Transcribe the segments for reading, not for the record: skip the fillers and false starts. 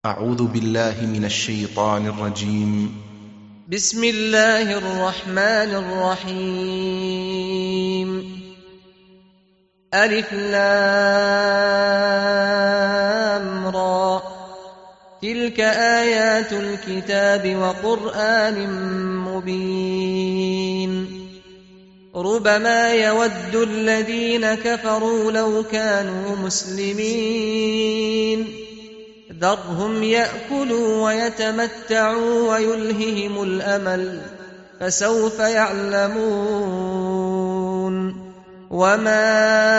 أعوذ بالله من الشيطان الرجيم. بسم الله الرحمن الرحيم. ألف لام را، تلك آيات الكتاب وقرآن مبين. ربما يود الذين كفروا لو كانوا مسلمين، ذرهم يأكلوا ويتمتعوا ويلههم الأمل، فسوف يعلمون. وما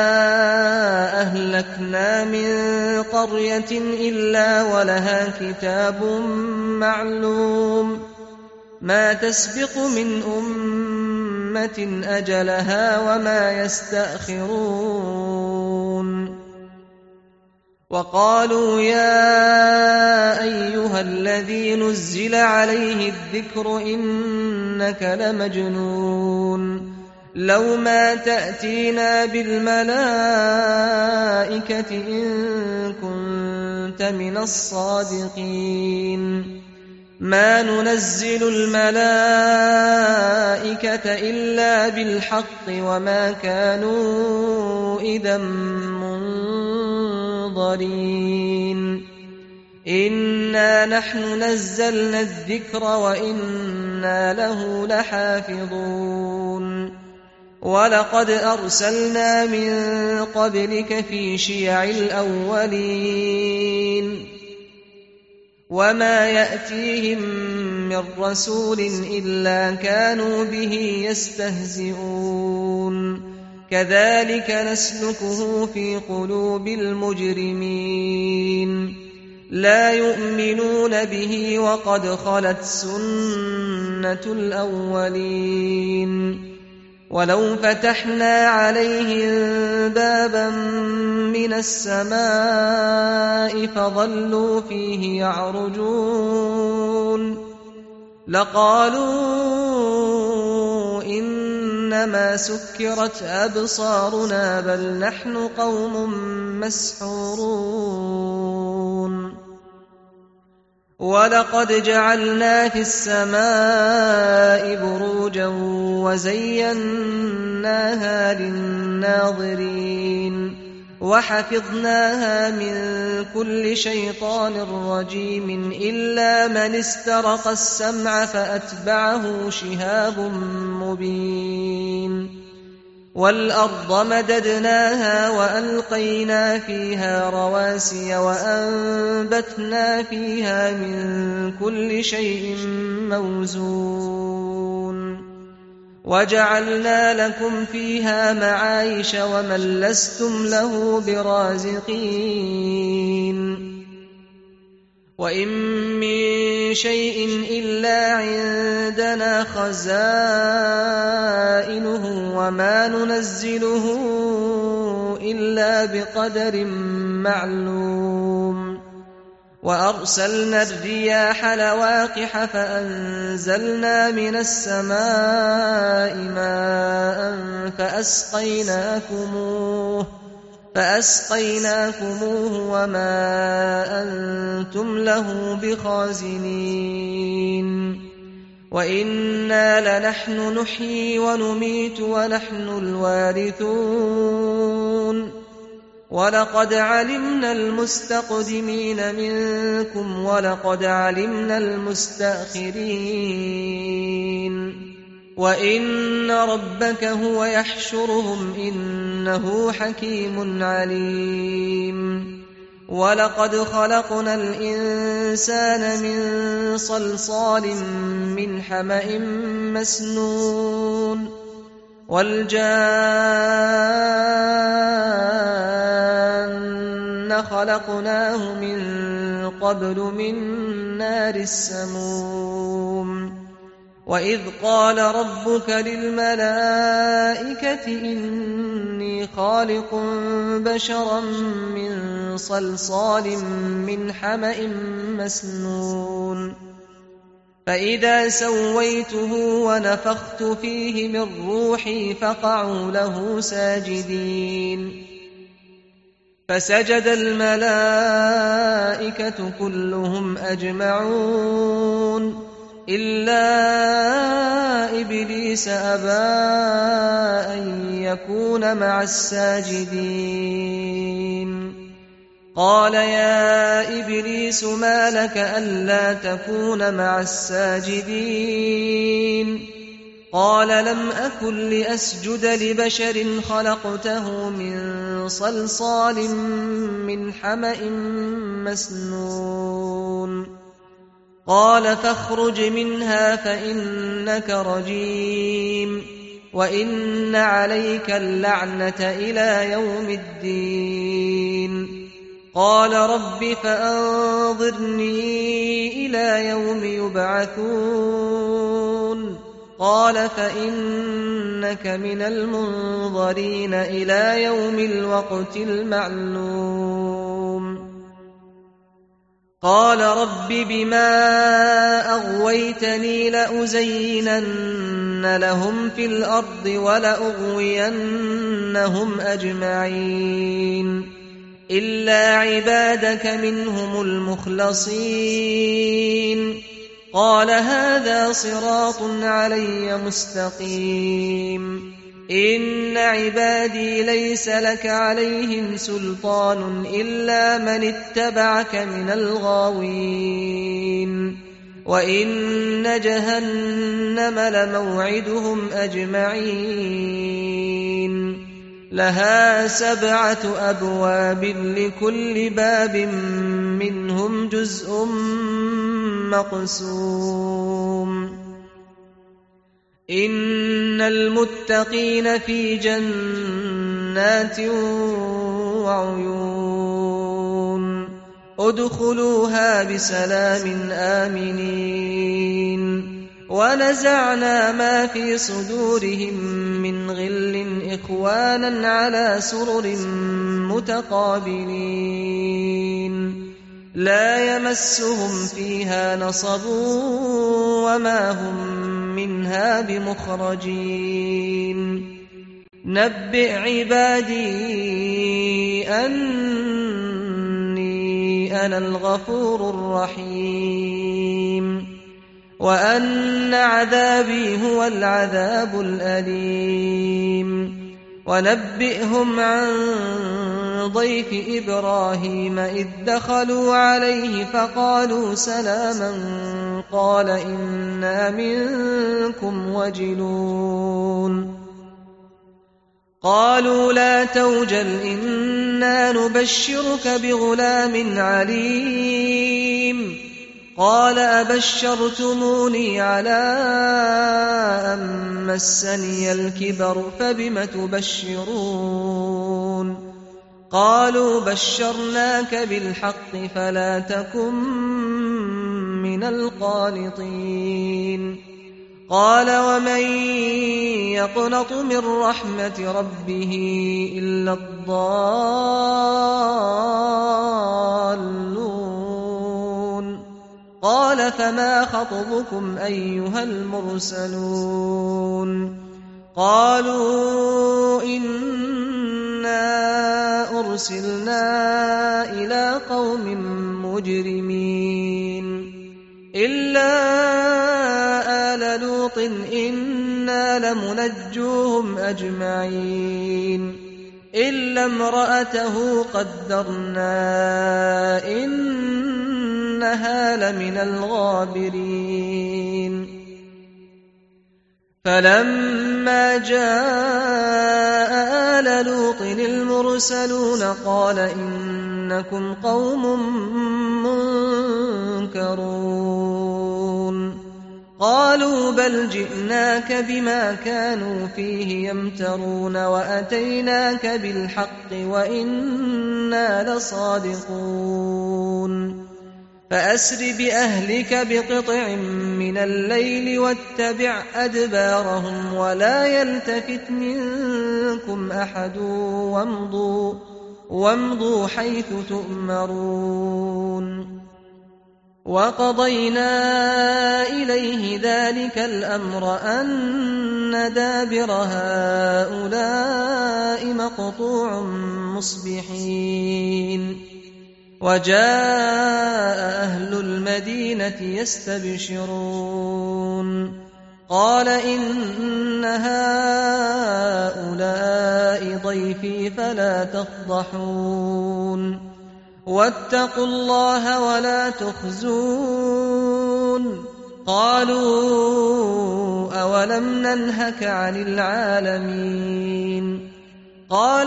أهلكنا من قرية إلا ولها كتاب معلوم، ما تسبق من أمة أجلها وما يستأخرون. وقالوا يا أيها الذي نزل عليه الذكر إنك لمجنون، لو ما تأتينا بالملائكة إن كنت من الصادقين، ما ننزل الملائكة إلا بالحق وما كانوا إذا منظرين. إنا نحن نزلنا الذكر وإنا له لحافظون. ولقد أرسلنا من قبلك في شيع الأولين، وما يأتيهم من رسول إلا كانوا به يستهزئون. كذلك نسلكه في قلوب المجرمين، لا يؤمنون به وقد خلت سنة الأولين. ولو فتحنا عليهم بابا من السماء فظلوا فيه يعرجون لقالوا إنما سكرت أبصارنا بل نحن قوم مسحورون. ولقد جعلنا في السماء بروجا وزيناها للناظرين وحفظناها من كل شيطان رجيم إلا من استرق السمع فأتبعه شهاب مبين. والأرض مددناها وألقينا فيها رواسي وأنبتنا فيها من كل شيء موزون وجعلنا لكم فيها معايش ومن لستم له برازقين. وإن من شيء إلا عندنا خزائنه وما ننزله إلا بقدر معلوم. وأرسلنا الرياح لواقح فأنزلنا من السماء ماء فأسقيناكموه وما أنتم له بخازنين. وإنا لنحن نحيي ونميت ونحن الوارثون. ولقد علمنا المستقدمين منكم ولقد علمنا المستأخرين. وإن ربك هو يحشرهم إنه حكيم عليم. ولقد خلقنا الإنسان من صلصال من حمأ مسنون والجان خلقناه من قبل من نار السموم. وإذ قال ربك للملائكة إني خالق بشرا من صلصال من حمأ مسنون فإذا سويته ونفخت فيه من روحي فقعوا له ساجدين. فسجد الملائكة كلهم أجمعون إلا إبليس أبى أن يكون مع الساجدين. قال يا إبليس ما لك ألا تكون مع الساجدين؟ قال لم أكن لأسجد لبشر خلقته من صلصال من حمأ مسنون. قال فاخرج منها فإنك رجيم وإن عليك اللعنة إلى يوم الدين. قال رب فأنظرني إلى يوم يبعثون. قال فإنك من المنظرين إلى يوم الوقت المعلوم. قال رب بما أغويتني لأزينن لهم في الأرض ولأغوينهم أجمعين إلا عبادك منهم المخلصين. قال هذا صراط علي مستقيم. إن عبادي ليس لك عليهم سلطان إلا من اتبعك من الغاوين. وإن جهنم لموعدهم أجمعين لها 7 أبواب لكل باب منهم جزء مقسوم. إن المتقين في جنات وعيون ادخلوها بسلام آمنين. ونزعنا ما في صدورهم من غل إخوانا على سرر متقابلين لا يمسهم فيها نصب وما هم منها بمخرجين. نبئ عبادي أني أنا الغفور الرحيم وأن عذابي هو العذاب الأليم. ونبئهم عن ضيف إبراهيم إذ دخلوا عليه فقالوا سلاما قال إنا منكم وجلون. قالوا لا توجل إنا نبشرك بغلام عليم. قال أبشرتموني على أن مسني الكبر فبم تبشرون؟ قالوا بشرناك بالحق فلا تكن من القانطين. قال ومن يقنط من رحمة ربه إلا الضالون. قال فما خطبكم أيها المرسلون؟ قالوا إنا أرسلنا إلى قوم مجرمين إلا آل لوط إنا لمنجوهم أجمعين إلا امرأته قدرنا إنها لمن الغابرين. فلما جاء آل لوط المرسلون قال إنكم قوم منكرون. قالوا بل جئناك بما كانوا فيه يمترون وأتيناك بالحق وإنا لصادقون. فأسر بأهلك بقطع من الليل واتبع أدبارهم ولا يلتفت منكم أحد وامضوا حيث تؤمرون. وقضينا إليه ذلك الأمر أن دابر هؤلاء مقطوع مصبحين وجاء أهل المدينة يستبشرون قال إن هؤلاء ضيفي فلا تفضحون واتقوا الله ولا تخزون قالوا أولم ننهك عن العالمين قال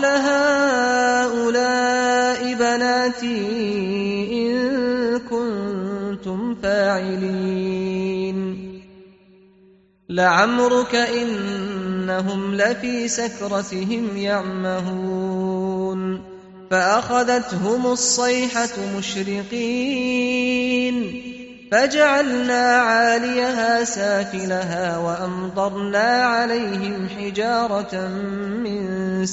هؤلاء بناتي إن كنتم فاعلين لعمرك إنهم لفي سكرتهم يعمهون فأخذتهم الصيحة مشرقين فجعلنا عاليها سافلها وأمطرنا عليهم حجارة من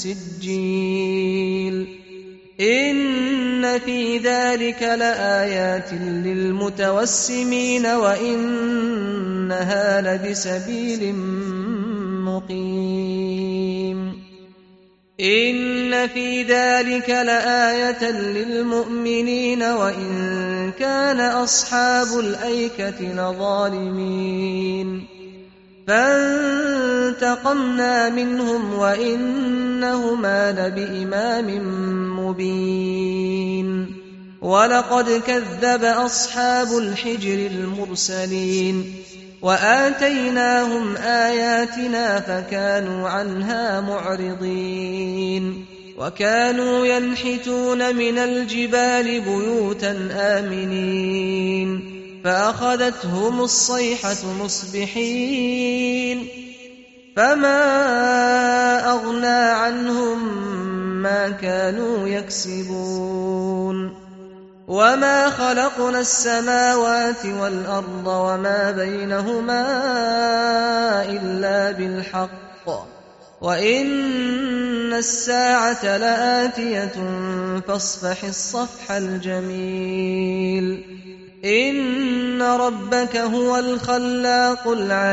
سجيل إن في ذلك لآيات للمتوسمين وإنها لبسبيل مقيم إن في ذلك لآية للمؤمنين وإن كان أصحاب الأيكة لظالمين فانتقمنا منهم وإنهما لبإمام مبين ولقد كذب أصحاب الحجر المرسلين وآتيناهم آياتنا فكانوا عنها معرضين وكانوا ينحتون من الجبال بيوتا آمنين فأخذتهم الصيحة مصبحين فما أغنى عنهم ما كانوا يكسبون وما خلقنا السماوات والأرض وما بينهما إلا بالحق وإن الساعة لآتية فاصفح الصفح الجميل إن ربك هو الخلاق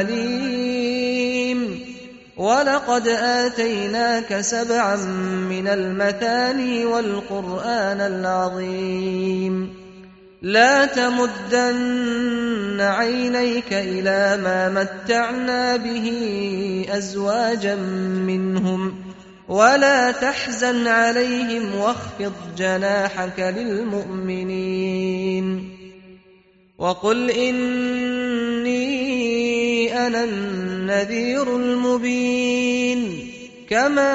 العليم ولقد آتيناك 7 من المثاني والقرآن العظيم لا تمدن عينيك إلى ما متعنا به أزواجا منهم ولا تحزن عليهم واخفض جناحك للمؤمنين وقل إني أنا النذير المبين كما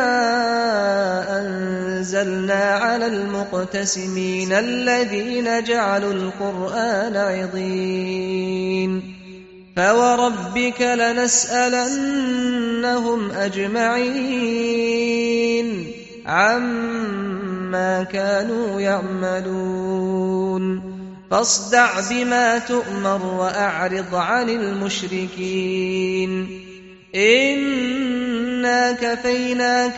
أنزلنا على المقتسمين الذين جعلوا القرآن عضين فوربك لنسألنهم أجمعين عما كانوا يعملون فاصدع بما تؤمر وأعرض عن المشركين إنا كفيناك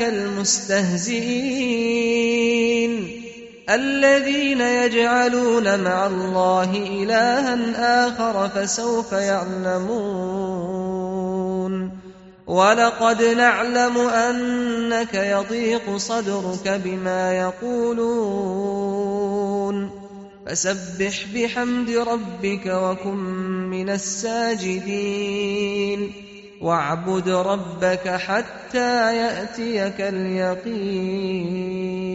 المستهزئين الذين يجعلون مع الله إلها آخر فسوف يعلمون ولقد نعلم أنك يضيق صدرك بما يقولون فسبح بحمد ربك وكن من الساجدين واعبد ربك حتى يأتيك اليقين